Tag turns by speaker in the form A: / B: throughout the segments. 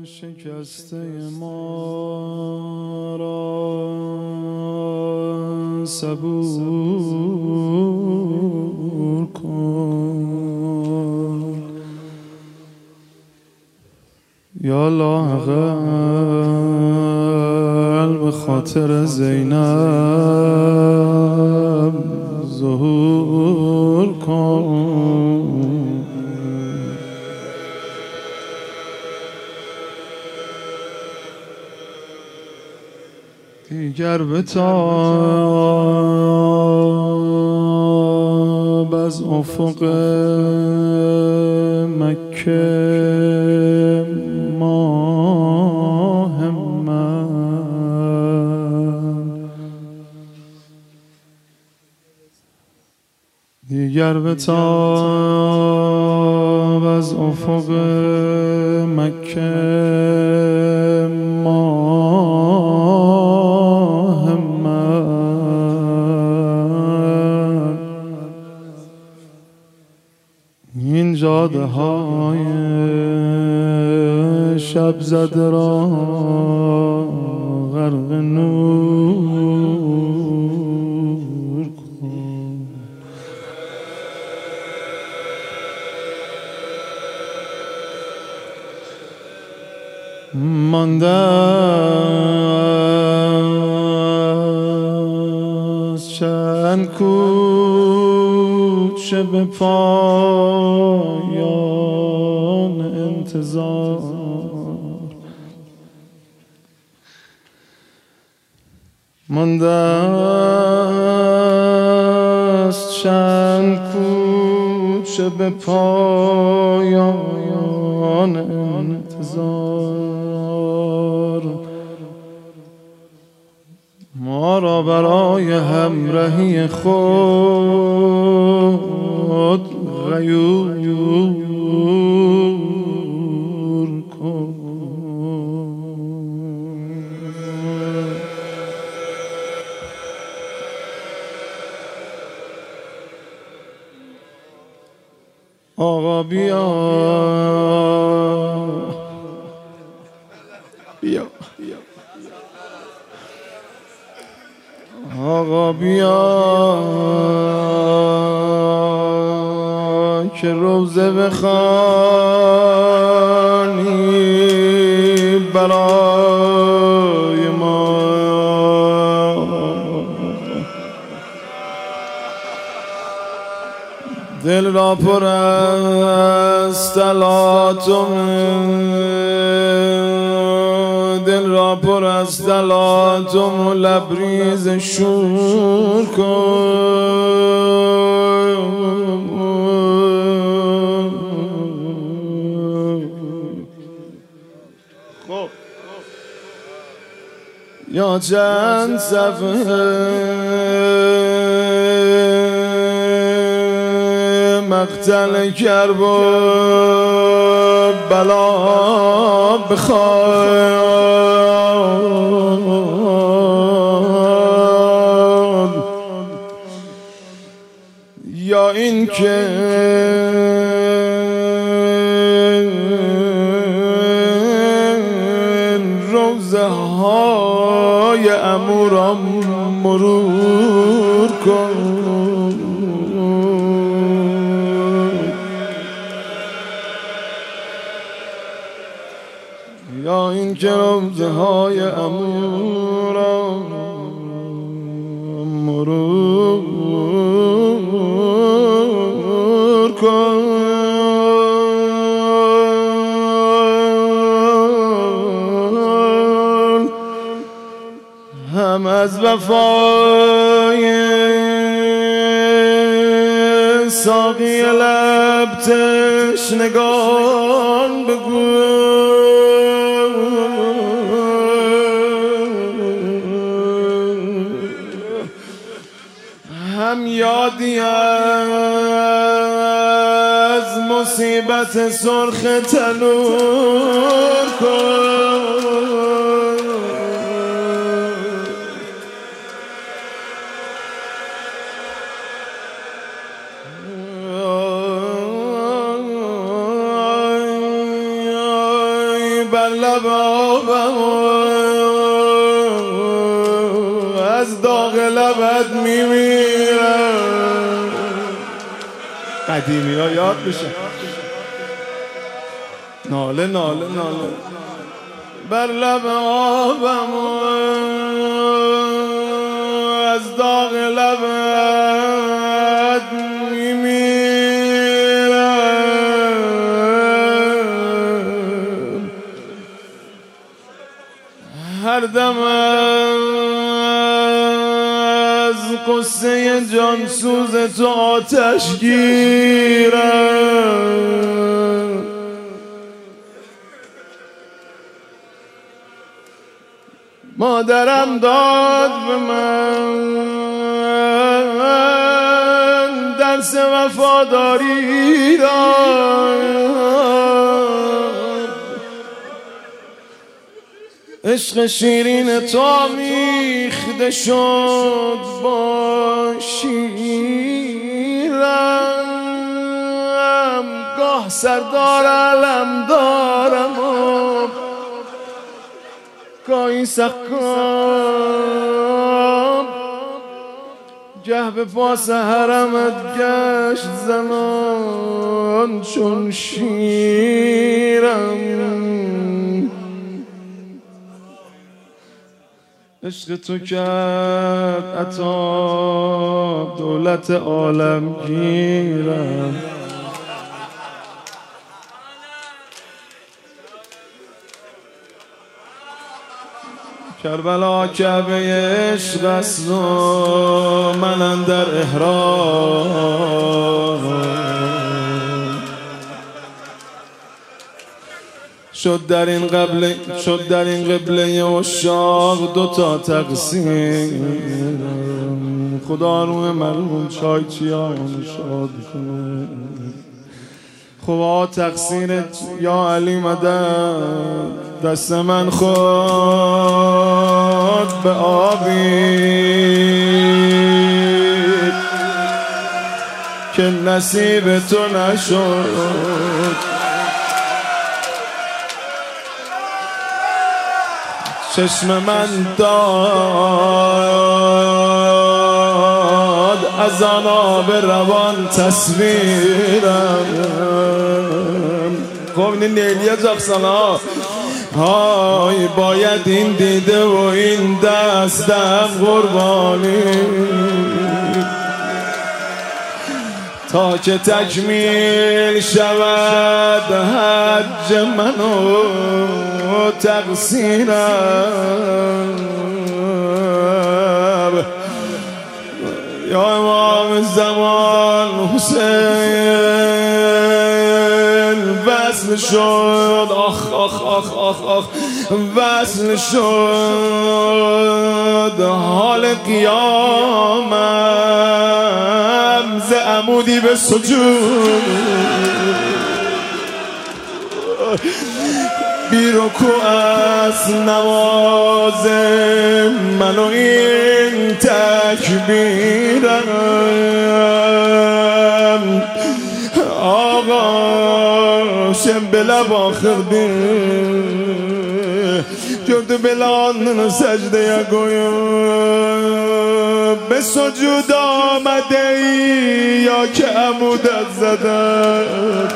A: شکسته ما را صبور کن یا الله، اقل به خاطر زینب ظهور کن. دیگر بتاب از افق مکه ماه من، دیگر بتاب از افق مکه ماه من. این جاده های شب زده را غرق نور کن. مانده است چند کوچه به پایان انتظار، مانده است چند کوچه به پایان انتظار. ما را برای همراهی خود غیور کن. آقا بیا بیا آقا بیا که روزه بخوانی برای ما. دل را پر از تلاطم و لبریز شور کن. خب یا چند صفحه مقتل کرب و بلا بخواد، یا این که روزه های امورا مرور کن. یا این که روزه های امور را مرور کن. هم از وفای ساقی لب تشنگان بگو، هم یادی از مصیبت سرخ تنور کن. بر لب آبم از داغ لبت میمیرم. قدیمی ها یاد بشه. ناله ناله ناله بر لب آبم از داغ لبت میمیرم. هر دم از قصه جانسوز تو آتش گیرم. مادرم داد به من درس وفاداری داد. عشق شیرین تو آمیخته شد با شیرم. گاه سردار علم دارم گاهی سقام. گه به پاس حرمت گشت زمان چون شیرم. عشق تو کرد عطا دولت عالم گیرم. کربلا کعبه عشق است و من اندر احرام. شد در این قبله عشاق دوتا تقسیم. خدا روح مرحوم چای چیان شاد کنه. خدا تقصیر یا علی مدد دست من خود به آبی که نصیب تو نشد. چشم من داد از آن آب روان تصویرم. خب این نیلیه جاکسانا های باید این دیده و این دستم قربانی تا که تکمیل شود حج منو تقصیرم. یا امام زمان حسین وصل شد آخ آخ آخ آخ آخ وصل شد حال قیامم ز عمودی به سجود بی رکوع از نماز من و این تکبیرم. آقا شم بلب آخر بی کرده بلان سجده گویم به سجود آمده ای یا که عمودت زدن.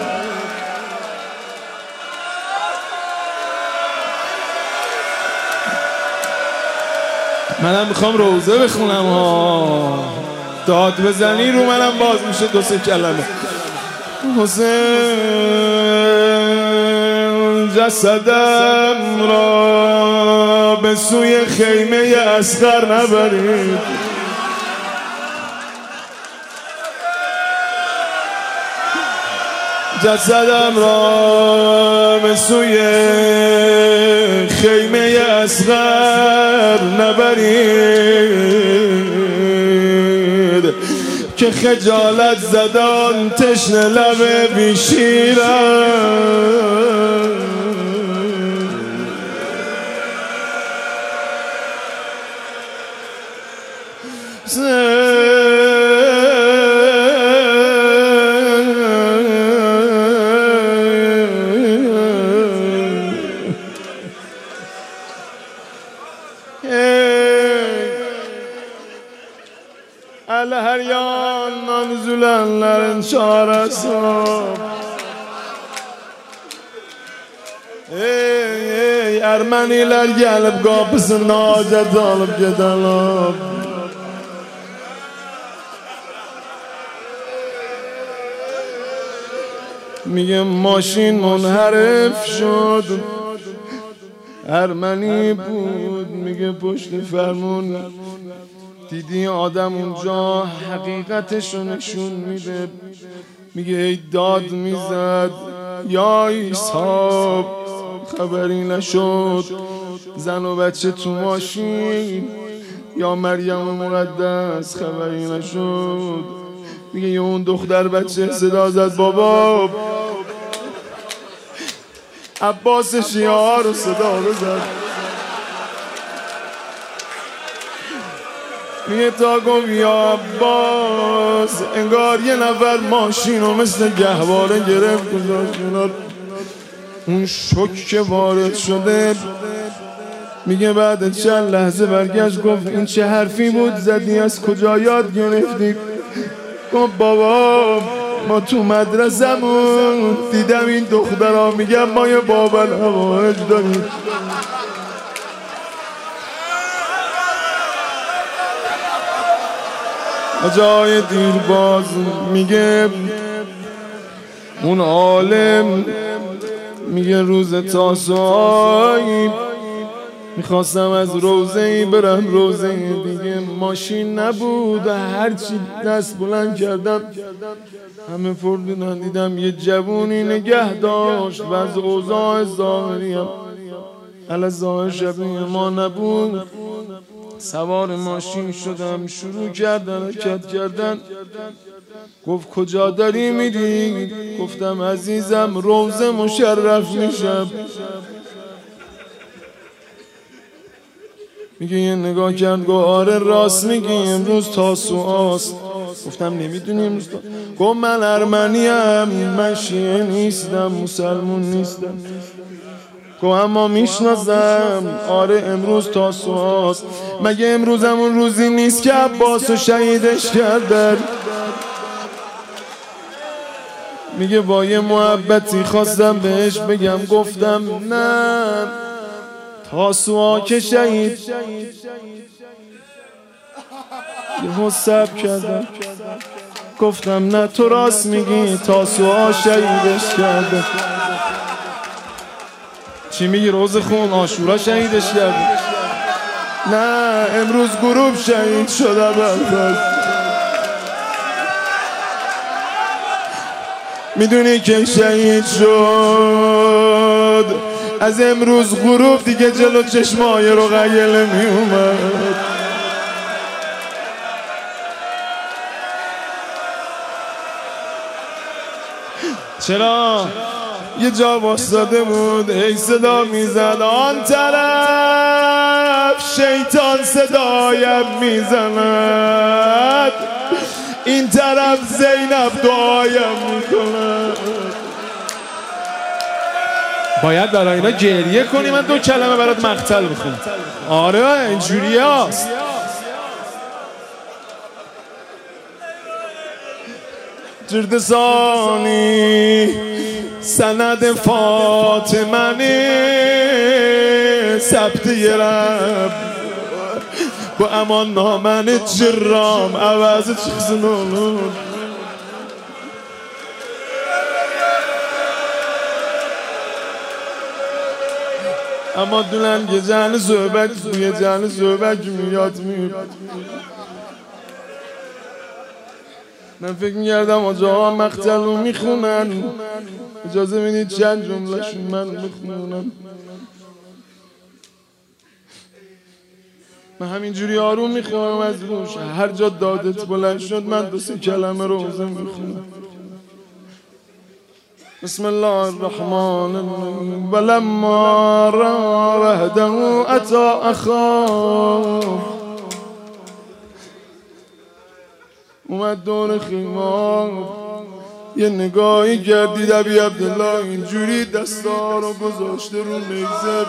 A: منم میخوام روزه بخونم ها داد بزنی رو منم باز میشه دو سه کلمه. حسین جسدم را به سوی خیمه اصغر نبرید. جسدم را به سوی خیمه اصغر نبرید که خجالت زدان تشنه لب بیشیرم. asab ey Ermeniler gelip kapısına hacet alıp gidelim. میگه ماشین منحرف شد ارمنی بود میگه پشت فرمون دیدی آدم اونجا حقیقتشو نشون میده میگه ای داد میزد یا عیسی خبری نشد زن و بچه تو ماشین یا مریم مقدس خبری نشد میگه یه اون دختر بچه صدا زد بابا عباس شیعه رو صدا زد میگه تا گفت یا عباس انگار یه نفر ماشین رو مثل گهواره گرفت گذاشت اون شوک که وارد شده میگه بعد چند لحظه برگشت گفت این چه حرفی بود زدی از کجا یاد گرفتی گفت بابا ما تو مدرسمون دیدم این دخترها میگم ما یه بابل هوایج داریم جای دیرباز میگه اون عالم میگه روز تاسوعایی میخواستم از روزه‌ای برم روزه دیگه ماشین نبود و هرچی دست بلند کردم همه فردودن دیدم یه جوونی نگه داشت و از اوضاع ظاهری هم علی ظاهر شبیه ما نبود سوار ماشین شدم شروع کردن حرکت کردن گفت کجا داری میری گفتم عزیزم روزه مشرف میشم میگه یه نگاه کرد گفت آره راست میگی امروز تاسوعاست گفتم نمیدونی امروز گفت من ارمنیم من شیعه نیستم مسلمون نیستم گفت اما میشناسم آره امروز تاسوعاست مگه امروز همون روزی نیست که عباسو شهیدش کردن میگه با یه محبتی خواستم بهش بگم گفتم نه تاسوعا که شهید یه حساب کردم گفتم نه تو راست میگی تاسوعا شهیدش کرده چی میگی روز خون عاشورا شهیدش کرده نه امروز گروه شهید شده برد میدونی که شهید شد از امروز غروب دیگه جلو چشمای رو غیله می اومد چرا؟ یه جا واسطاده بود ای صدا میزد آن طرف شیطان صدایم میزند این طرف زینب دعایم میکند باید برای اینا گریه کنی من 2 کلمه برات مقتل بخونم آره اینجوریه هست جردسانی سند فاطمه ثبت رب با امان نامن جرام عوض چیز نولون اما دولن یه جهن زوبک میاد میاد من فکر میگردم آجاها مقتل رو میخونن اجازه بینید چند جملهشون من میخونم من همینجوری آروم میخونم از روش هر جا دادت بلند شد من 2-3 کلمه روزه میخونم بسم الله الرحمن الرحیم ولما را وحده اتا اخاه اومد دور خیمه یه نگاهی کردید ابی عبدالله اینجوری دستا رو گذاشته رو میزه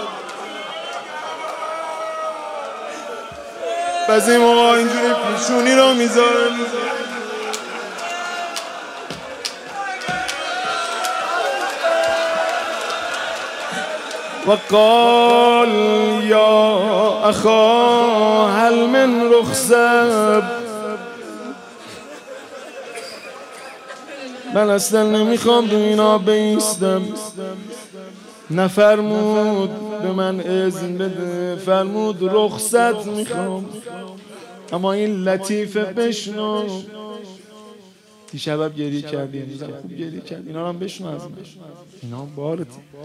A: بعضی موقع اینجوری پیشونی رو میذاره و قال یا اخا هل من رخصت. من اصلا نمیخوام دو اینا بیستم. نفرمود به من اذن بده، فرمود رخصت میخوام. اما این لطیفه بشنو. دیشب گریه کردی، امروز خوب گریه کرد. اینا رو هم بشنو از من، اینا هم بارتی.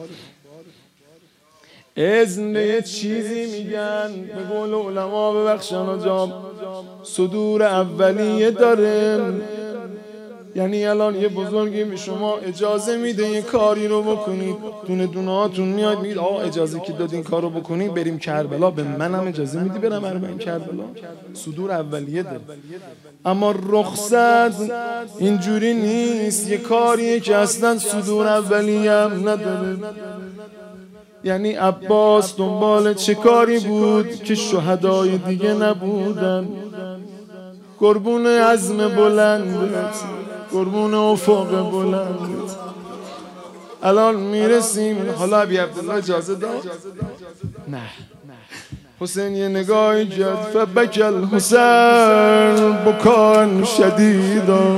A: اذن به یه چیزی میگن، به قول علما ببخشن آجام، صدور اولیه داره. یعنی الان یه بزرگی به شما اجازه میده یه کاری رو بکنید، دونه دونه هاتون میاد میگید آقا اجازه که دادین کار رو بکنید بریم کربلا، به منم اجازه میدی برم اربعین کربلا؟ صدور اولیه داره. اما رخصت اینجوری نیست، یه کاریه که اصلا صدور اولیه هم نداره. یعنی عباس دنبال چه کاری بود که شهدای دیگه نبودن؟ قربون عزم بلندت، قربون افق بلندت. الان میرسیم. حالا ابی عبدالله اجازه داد؟ نه. حسین یه نگاهی کرد، فبک الحسین بکان شدیدا.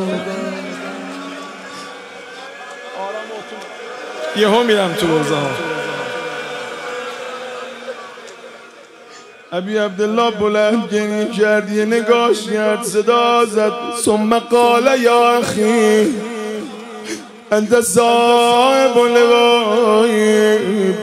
A: یه ها میرم تو روزه ها. ابی عبدالله بلند گریه کرد، یه نگاش کرد، صدا زد، ثم قال یا اخی انت صاحب لوایی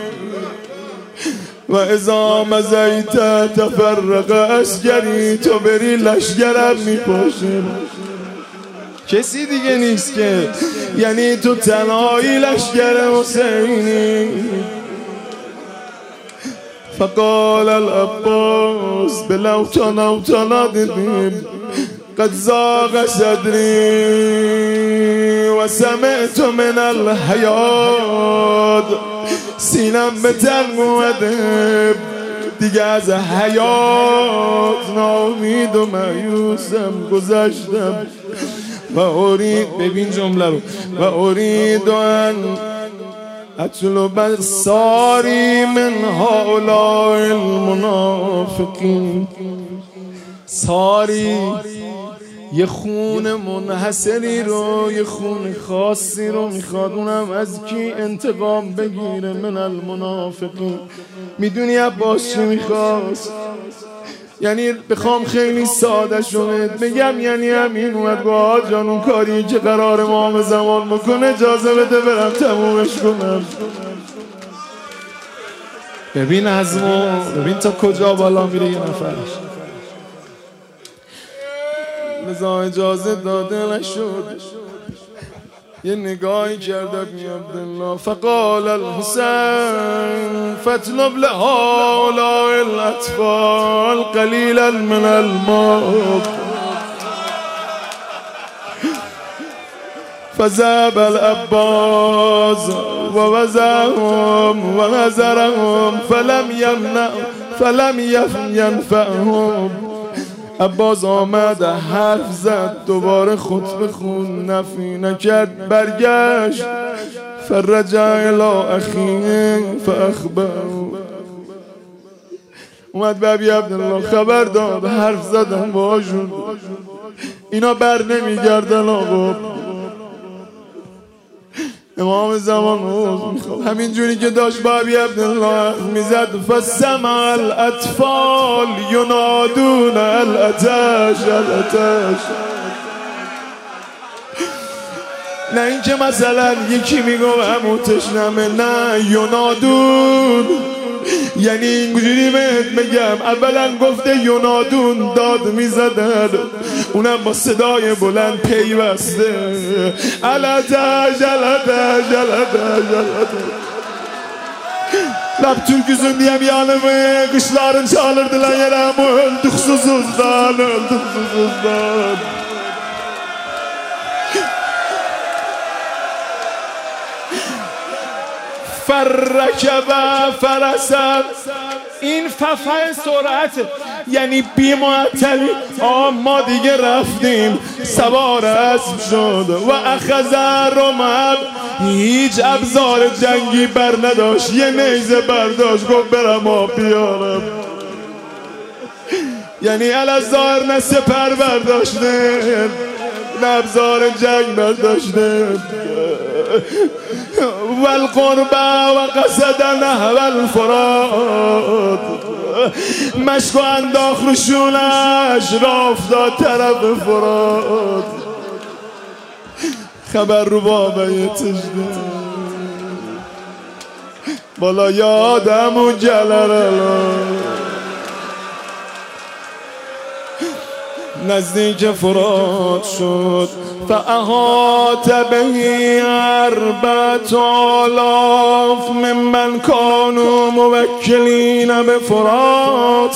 A: و اذا مزیت تفرق اسکری. تو بری لشگرم میپاشه، کسی دیگه نیست که، یعنی تو تنهایی لشگر حسینی. فقال العباس بلوتنا دیدیم قد زاغ صدری و سمعت من الحیات. سینم به تنگ اومده دیگه، از حیات ناامید و مایوسم، گذشتم. و ارید، ببین جمله رو، و ارید ان اطلب ساری من هؤلاء المنافقین. ساری یه خون منحصری رو، یه خون خاصی رو میخواد، اونم از کی؟ انتقام بگیره من المنافقین. میدونی عباس چی میخواست؟ یعنی بخوام خیلی ساده شد بگم، یعنی همین اومد با جان اون کاری که قرار امام زمان بکنه اجازه بده برم تمومش کنم. ببین عزمو، ببین تا کجا بالا میره یه نفرش. لذا اجازه داده نشد. یه نگاهی کرد ابی عبدالله، فقال الحسین فاطلب لهؤلاء الاطفال قلیلا من الماء. فذهب العباس ووزعهم ونظرهم فلم ينفعهم. عباس آمد حرف زد، دوباره خطبه خون، نفی نکرد، برگشت. فرجع الی اخیه فاخبره. اومد به ابی عبدالله خبر داد، حرف زدن باشون، اینا بر نمیگردن آقا. امام زمان همین جوری که داشت با ابی عبدالله میزد، فسمع الاطفال ینادون الاتش الاتش. نه اینکه مثلا یکی میگو همون تشنمه، نه، ینادون یعنی اینجوری بهت بگم، اولا گفته ینادون، داد میزدن، اونم با صدای بلند پیوسته، الاتش الاتش الاتش. Lap türküsün diye bir yanımı, kışların çağırdılar yerimi, öldük susuzdan, öldük susuzdan. فرکب فرسم. این ففه سرعت، یعنی بی معطلی ما دیگه رفتیم. سوار اسب شد و اخذ رمح، هیچ ابزار جنگی بر نداشت، یه نیزه برداشت گفت برم آب بیارم. یعنی الازار نه سپر برداشته نه ابزار جنگ برداشته. و القربه و قصد نحو الفرات، مشک و انداخت رو شونش را افتاد طرف فرات. خبر رو بابه تجده بالا یادم و جلال نزدیک فرات شد. فاحاط به 4000 ممن کانوا موکلین به فرات.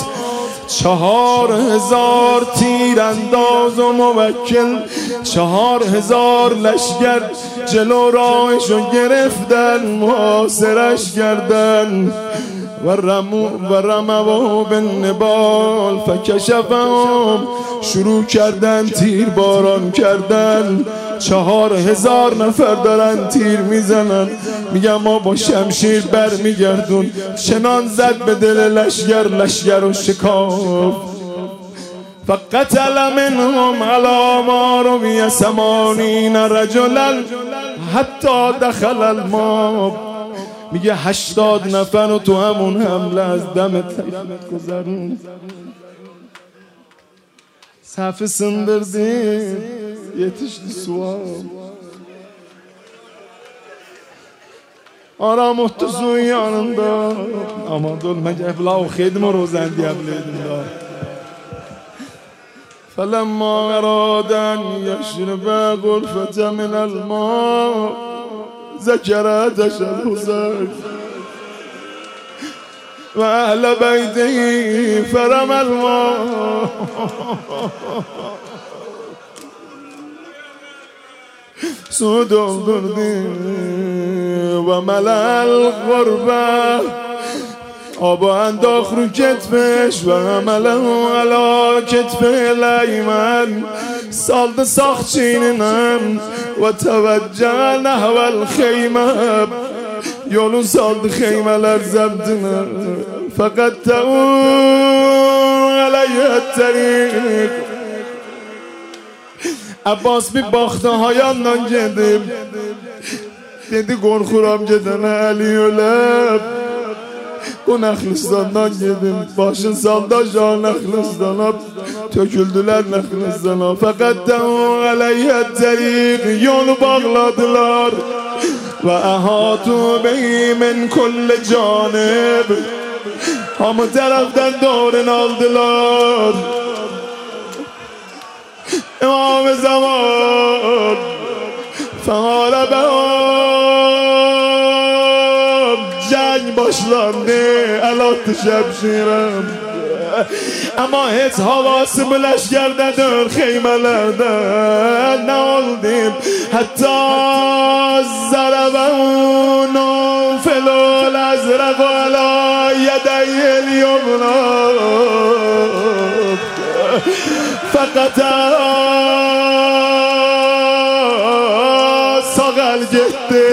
A: 4000 تیرانداز و موکل، 4000 لشگر جلو راهشو گرفتن، محاصرش کردن. و رموا بالنبال فکشفهم، شروع کردن تیر باران کردن. 4000 نفر دارن تیر میزنن، میگن ما با شمشیر بر میگردون. چنان زد به دل لشگر و شکاف. فقتل منهم على ما روی 80 رجلا حتی دخل الماء. میگه 80 نفر و تو همون حمله از دم تیفت گذرون. صف sındırdım yetişti suam. Ara muhtuzun yanında ama dolma gevla o khidme rozen diyebilirdim da. فلما أراد أن يشرب غرفة من الماء ذكر عطش الحسين و اهل بیته فرم الماء. سو doldurdu و ملل غربه، آب انداخت رو کتفش و حمله علی کتف الایمن. سالdı ساقچینم و توجه نحو الخیمه، yolun saldı xeymələr zəbdinə. Fəqət təun ələyyət təriq. Abbas bir baxdı hayandan gedib, dedi qorxuram gedənə əli öləb. O Nəxlistandan gedim, başın salda can Nəxlistana, töküldülər Nəxlistana. Fəqət təun ələyyət təriq, yolu bağladılar. و احاطوا به من کل جانب، همه طرفten دورن aldılar. امام زمان فقال بهم جنگ başlandı الاخت şemşirem. Ama hiç havası leşkerdedir xeymelerden. Ne oldu? Hatta zarabun filul azraq ala yedeyil yumna. Fakat sağal gitti.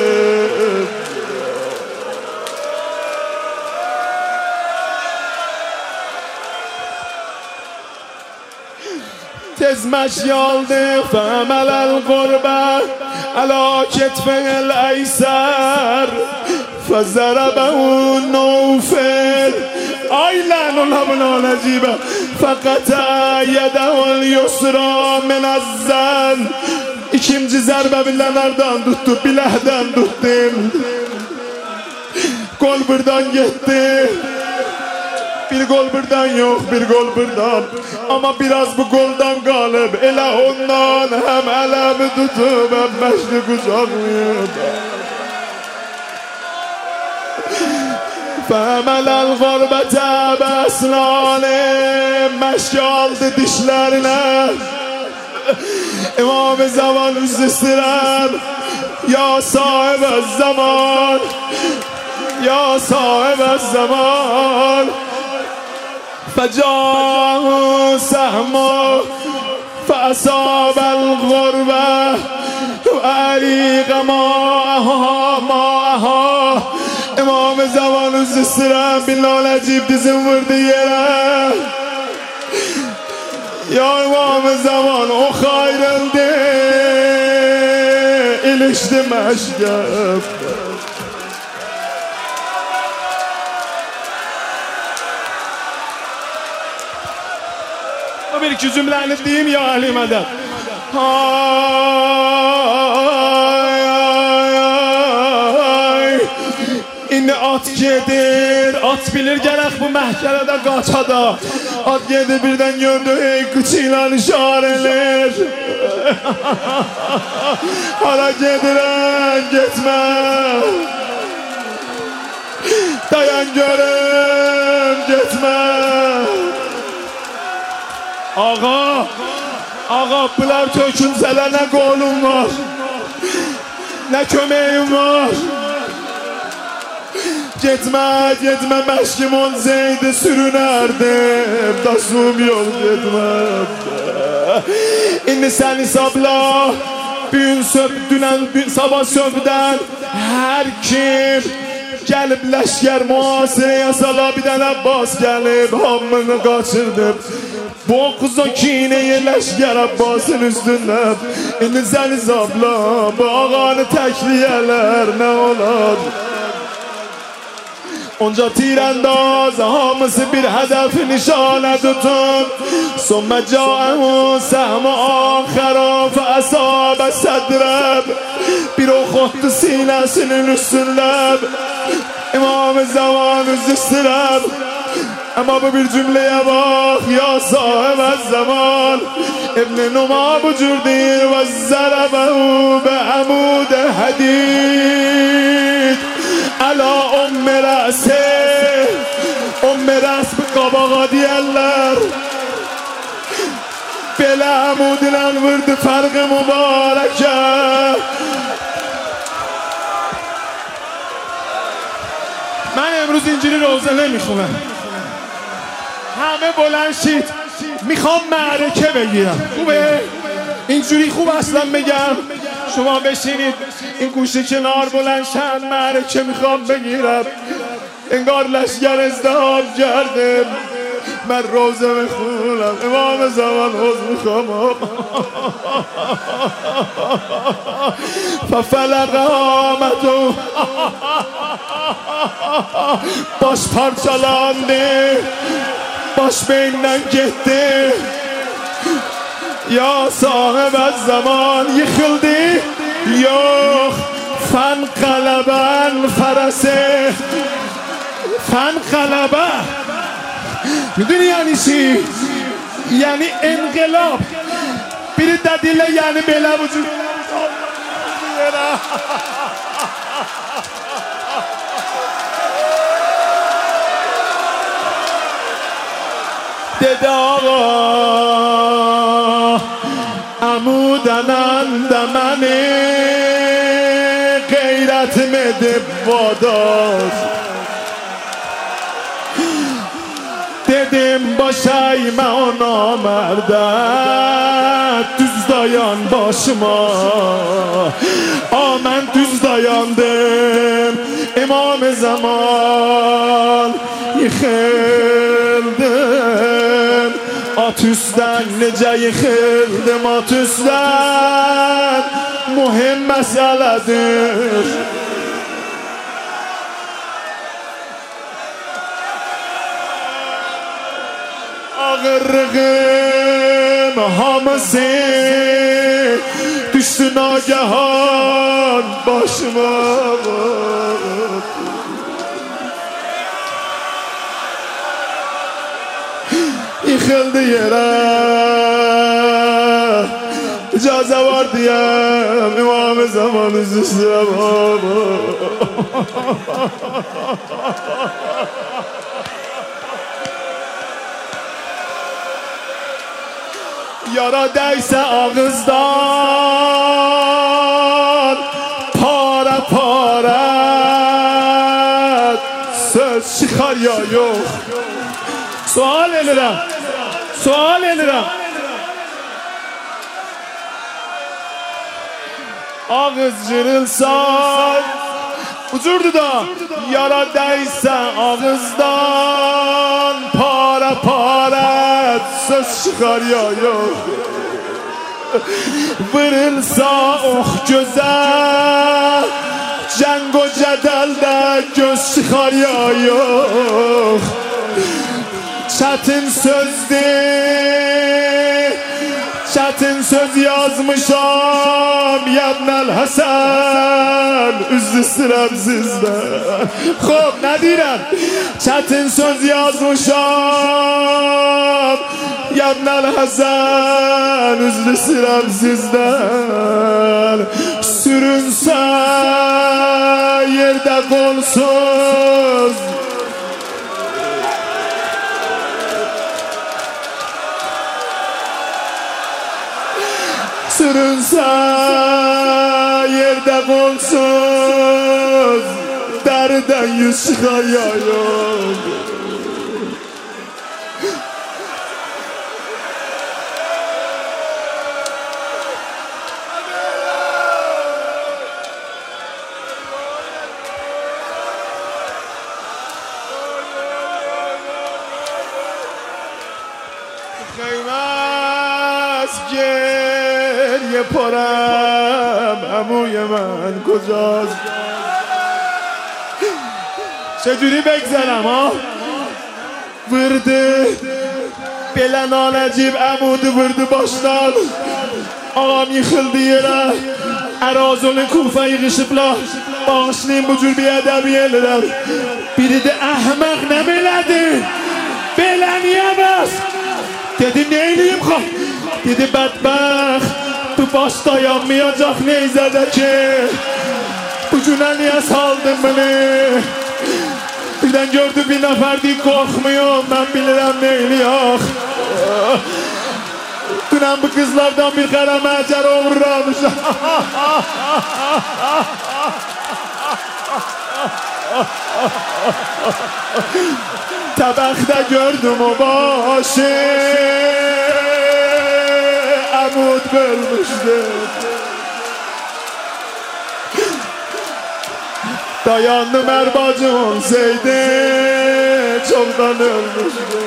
A: تزمش یالده فعمل القربه علا کتف الایسر فضربه نوفل. آی لعن الله نجیبه فقطع یده الیسرا من الزن. İkinci zərbə bilələrdən tutdu, biləhdən tuttum. Gol buradan gitti. Bir gol buradan yok, bir gol buradan. Ama biraz bu goldan qalıb. Elə ondan hem ələmi tutub, hem məşli qucaqlayıb. Fəmələl qorbətə bəsnanı, məşk aldı dişlərinə. İmam-ı zaman üz istirəm. Ya sahib zaman, ya sahib zaman. فجاء سهم فأصاب الغربة وأريق ماءها امام زمان الزسترم بلال عجیب دزم ورده یره یا امام زمان او خیرنده ilişti meşgef o bir iki cümleni diyeyim ya ahli medet. İndi at gedir, at bilir gerek bu məhkərədə qaçada. At gedir birdən gördü, ey qıçıyla işarələr. Hara gedirən, getmə. Dayan görüm, getmə. Ağa, bunlar tökünsələr nə qolum var, nə köməyim var. Getmə məşkimun zeydi sürünərdim, daşım yol getməm. İndi sən hesabla, dünən sabah sövdən hər kim gəlib ləşkər mühasirəyə sala bir dənə Abbas gəlib, hamını qaçırdım. Bu 9-12 ineyi ləşkər Abbasın üstündən. İndi sən hesabla, bu ağanı təkliyələr nə olar? Onca tiraنداز hamısı bir hedef nişane tutun. ثم جاءه سهم آخر فأصاب صدره bir ok attı sinesinin üstünden. İmam-ı zaman üzdüstürem. Ama bu bir cümleye bak ya sahib zaman. İbn-i Numa bu cür değil ve zarabehu be amud hadid ala rəs bu qabağa deyərlər. Belə əmudilən vurdu fərqi mübarəkə. من امروز اینجوری روزه نمیخونم، همه بلند شید، میخوام معرکه بگیرم. خوبه؟ اینجوری خوب اصلا بگم شما بشینید این گوشه کنار بلند شن، معرکه میخوام بگیرم. انگار لشگر ازدهام کردم، من روزه میخونم، امام زمان حوض میخوام. ففلق آمدو baş parçalandı, baş beyinden gitti. Ya sahib zaman yıkıldı, yok fen kaleben ferese. fen kalebe میدونی یعنی چی؟ یعنی انقلاب. biri dediyle yani belə vücud dedi ağa amudənəndə məni qeyrətim edib vadar. Dedim başayma o namərdə düz dayan başıma. Mən düz dayandım, İmam-ı zaman yıxıldım. At üstdən necə yıxıldım, at üstdən mühim məsələdir. Ağırlığım hamısı düştü nagahan başıma. Yıkıldı yere, icazə var diyem, İmam-ı zaman üzdüstürem. Yara dəysə ağızdan para para söz çıxar ya yox. Sual ederim. Ağız cırılsa ucurdu da yara değse ağızdan para söz çıkar ya yok. Vırılsa oh göze cenk o cedelde göz çıkar ya yok. Çetin söz yazmışam Yadnel Hasan üzü sıram sizde. Xo'p ne deyirəm? Çetin söz yazmışam Yadnel Hasan üzü sıram sizden. Sürünse yerde kolsuz sürünse yerde kolsuz derden yüz çıkar ya yok. Kıymaz geriye پرم عموی من کجاست؟ چجوری بگذرم ها؟ ورده بلن نجیب عمود ورده baştan ağam yıkıldı yere Erazolun Kufa'yı qışıblar bağışlayın bu cür bir ədəbi yerlər biri de ahmaq ne belədi belə niyəməz dedim neyliyim xan dedi bədbəxt bu baş dayanmayacaq neyzədə ki bu günə niyə saldın beni birdən gördü bir nəfər deyib qorxmuyorum mən bilirəm neyliyək dünən bu kızlardan bir qərə məcər uğurlamışam Təbəxdə gördüm o başı Əmud bölmüşdü Dayandım ərbacım olsaydı Çoktan ölmüşdü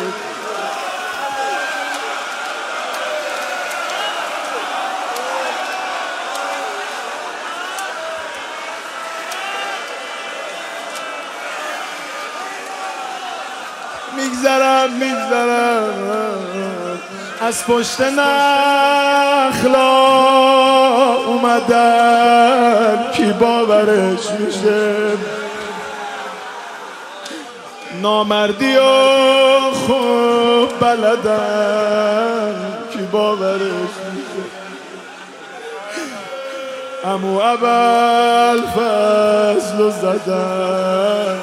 A: میگذرم از پشت نخلا اومدن کی باورش میشه نامردی و خوب بلدن کی باورش میشه عمو ابوالفضل رو زدن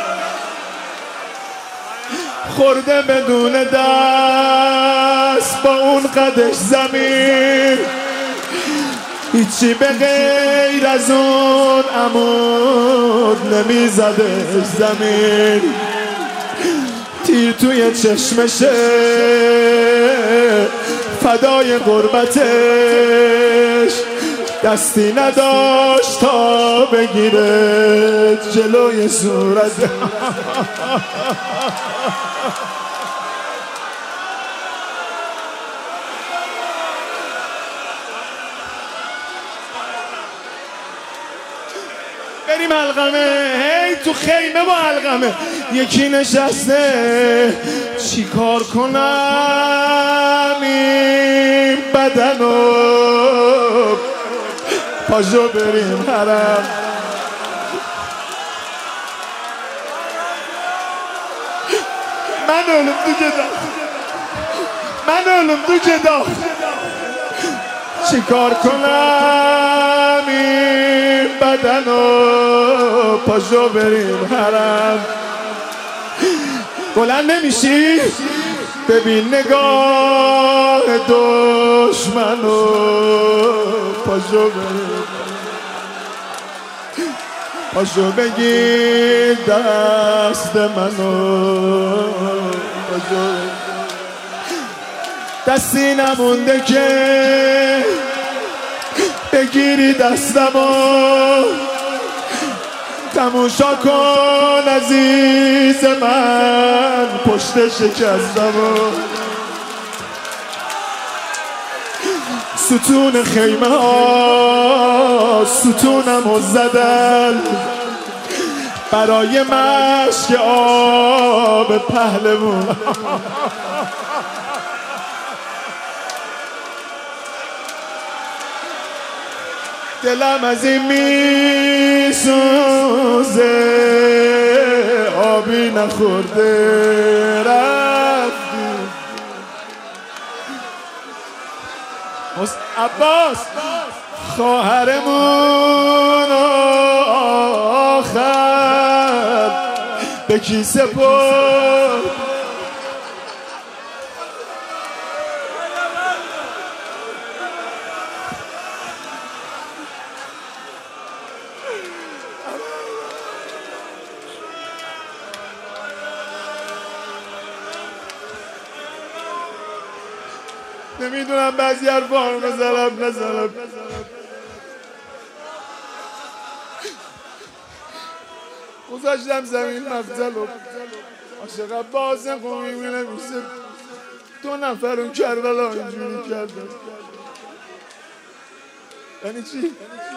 A: خورده بدون دست با اون قدش زمین هیچی به غیر از اون عمود نمیزدش زمین تیر توی چشمشه فدای غربتش دستی نداشت تا بگیره جلوی صورت بریم علقمه هی تو خیمه با علقمه یکی نشسته چی کار کنم این بدنو پاشو بریم حرم من ölüm تو گدا چی کار کنم این بدنو پاشو بریم حرم بلند نمیشی ببین نگاه دشمنو پاشو بریم پاشو بگیر دست منو دستی نمونده که بگیری دستمو تماشا کن عزیز من پشت شکستمو ستون خیمه ها ستونمو زدن برای مشک آب پهلوون دلم از این میسوزه آبی نخورده رفتی عباس خواهرمون آخر به کی سپرد نمیدونم بعضی حرفا رو نزنم گذاشتم زمین مفضل و عاشق بازم قومی مینویسه 2 نفر اون کربلا اینجوری کردن یعنی چی؟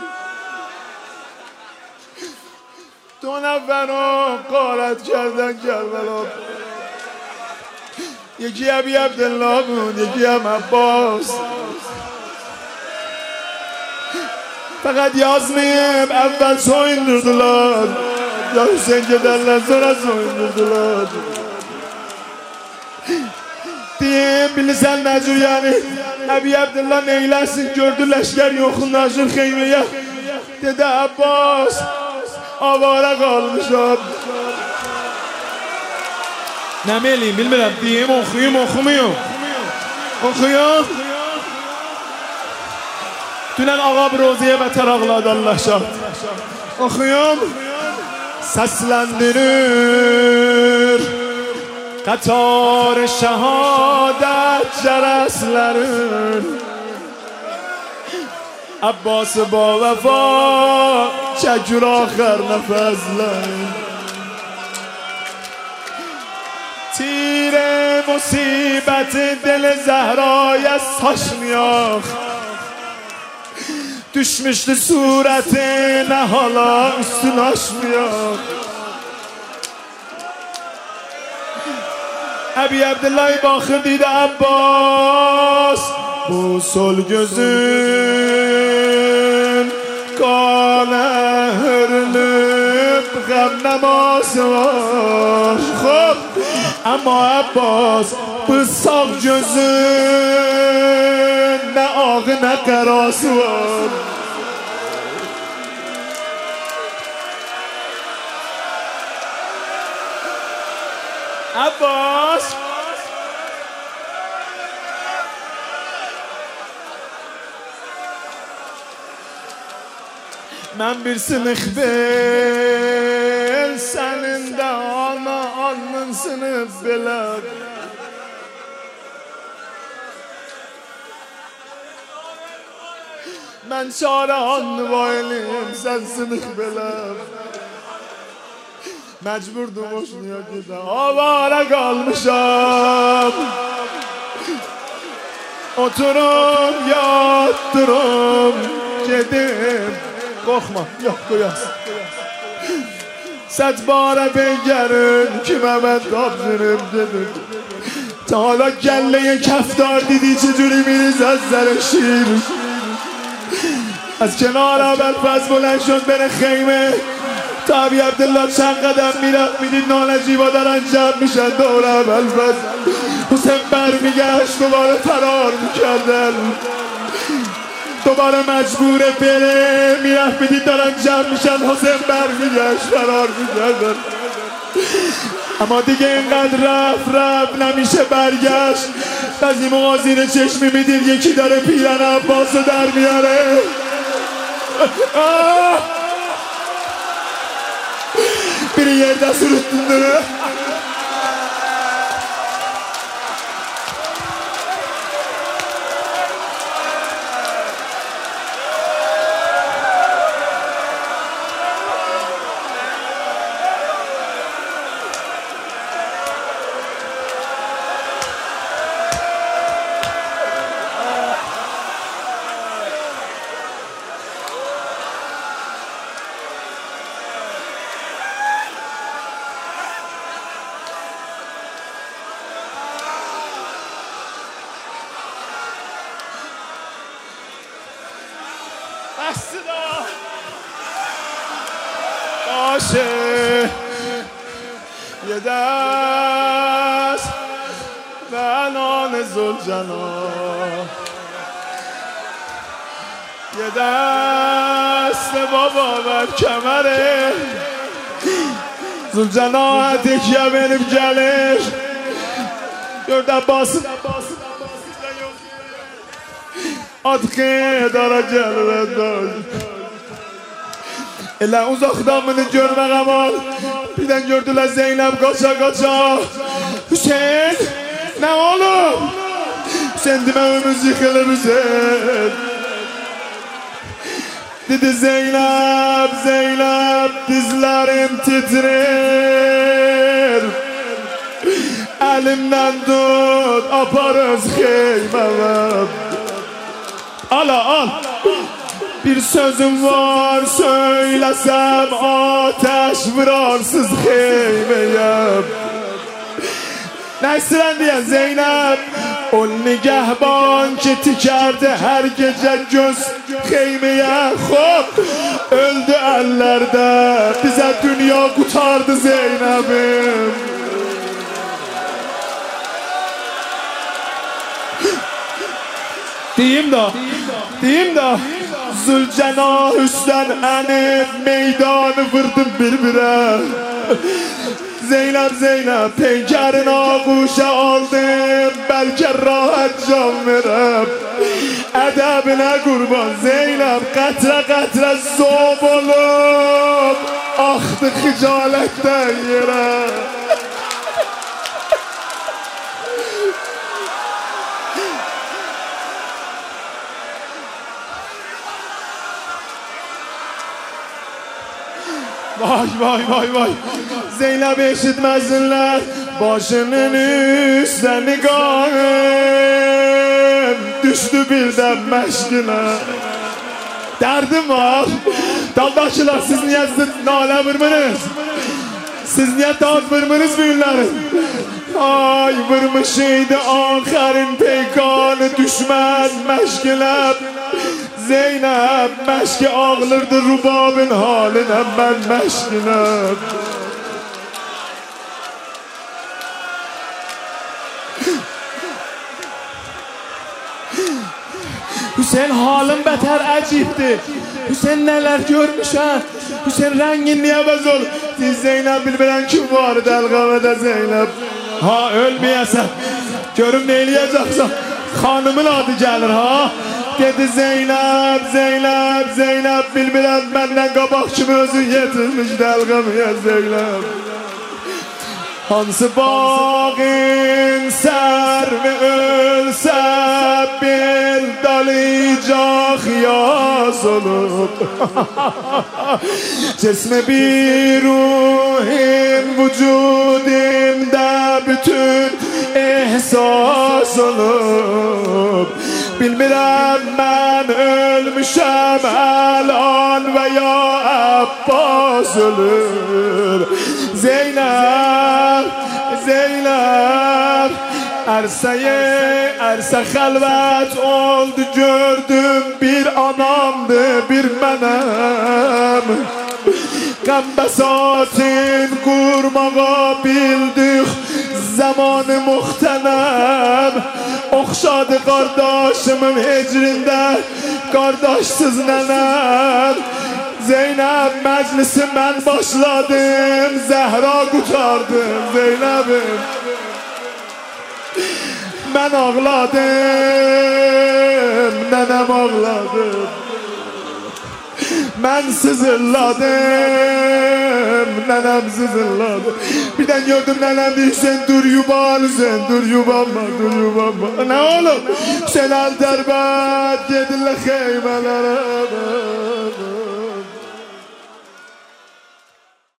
A: 2 نفر رو غارت کردن کربلا یکی ابی عبدالله بود یکی هم عباس فقط yazmayıp evvel soyundurdular ya Hüseyin giderler sonra soyundurdular diye bilirsen Necur yani Ebi Abdullah neylersin gördü leşker yokun Necur Xeymeye dedi Abbas avara kalmışam نمیلیم bilmirəm deyim oxuyum oxumuyum dünən ağa bir roziyə bətər ağladı Allah şahid oxuyum səsləndirir qatar şəhadət cərəslərin Abbas با وفا çəkir axır nəfəslərin تیر مصیبت دل زهرای از ساش میاخت düşmüştü suretine hala üstün aşmıyor Ebi Abdullah'ı bakır dedi Abbas bu sol gözün kale hürlüp gam namazı var Ama Abbas bu sağ gözün ne ağı ne karası var Abbas Ben bir sınıf bil senin de ana alnın sınıf bilir Ben çare anlı vayliyim sen sınıf bilir Mecburdum hoşnuya giden avara kalmışam Oturum yattırım gedim Korkma yok koyas Set bara bengərin kimə mən tapzırım dedim Ta hala gəlleye kəftar dedi چجوری میریز از سر شیر از کنار ابوالفضل بلند شد بره خیمه تا ابی عبدالله چند قدم میرفت میدید نانجیبا دارن جمع میشن دور ابوالفضل حسین برمیگشت دوباره فرار میکردن دوباره مجبوره بره میرفت میدید دارن جمع میشن حسین برمیگشت فرار میکردن اما دیگه اینقدر رفت نمیشه برگشت بعضی موقع زیر چشمی میدید یکی داره پیرن عباس رو در میاره biri yerde sürüttündürü باشه یه دست بنان زلجنان یه دست بابا بر کمره زلجنان تکیه benim gelir Yurda basın Atkı dara gelir Elə uzaqdan bunu görmək amal Birdən gördülər Zeynəb qaça qaça Hüseyin nə olur? Hüseyin deməyimiz yıxılır Hüseyin Dedi Zeynəb, Zeynəb dizlərim titrir Əlimdən tut, aparız xeyməməm Ala, al Bir sözüm var söylesem ateş vurarsız xeymeyem Nesren diye Zeynep O nigahban ki tikerdi her gece göz xeymeye Hop öldü ellerde bize dünya kurtardı Zeynep'im Diyeyim da Zülcena üstten enip meydanı vırdım birbirine Zeynep Zeynep penkerin ağuşa aldım Belki rahat can verem Edebine kurban Zeynep Qatra qatra zob olup Aktı xicaletten yere Vay Zeynep eşitmesinler Başının üstüne nigahım Düştü birden meşgine Derdim var Daldaşılar siz niye nale vurmanız Siz niye dağıt vurmanız büyünlerin Ay vurmuşydı ahırın peykanı düşmez meşgile Zeynep meşki ağlırdı rubabın haline ben meşkine Hüseyin halın beter acipti Hüseyin neler görmüş ha Hüseyin rengin niye bez olur Siz Zeynep bilmeden kim vardı elgavede Zeynep Ha ölmeyesen Görüm neyleyeceksen Hanımın adı gelir ha Dedi Zeynep, Zeynep, Zeynep Bilmilən məndən qabaq kimi özü yetirmiş dəlqəmiyə Zeynep Hansı bağın sərvi ölsə bir dalayacaq yaz olub Cismi bir ruhim vücudimdə bütün ihsas olub Bilmirəm mən ölmüşəm əlan və ya Abbas ölür Zeynep, Zeynep Ərsə xəlvət oldu gördüm Bir anamdı bir mənəm Qəmbəsatin qurmağa bildik Zamanı muhtenəm Oxşadı qardaşımın hecrində Qardaşsız nənəm Zeynep məclisi mən başladım Zəhra qutardım Zeynep'im Mən ağladım Nənəm ağladım Mən sızırladım Nənəm sızırladı Birdən gördüm nənəm deyir Hüseyin dur yuban Hüseyin dur yubanma dur yubanma Ne oğlum Hüseyin Əldərbət gedirlər xeymələrə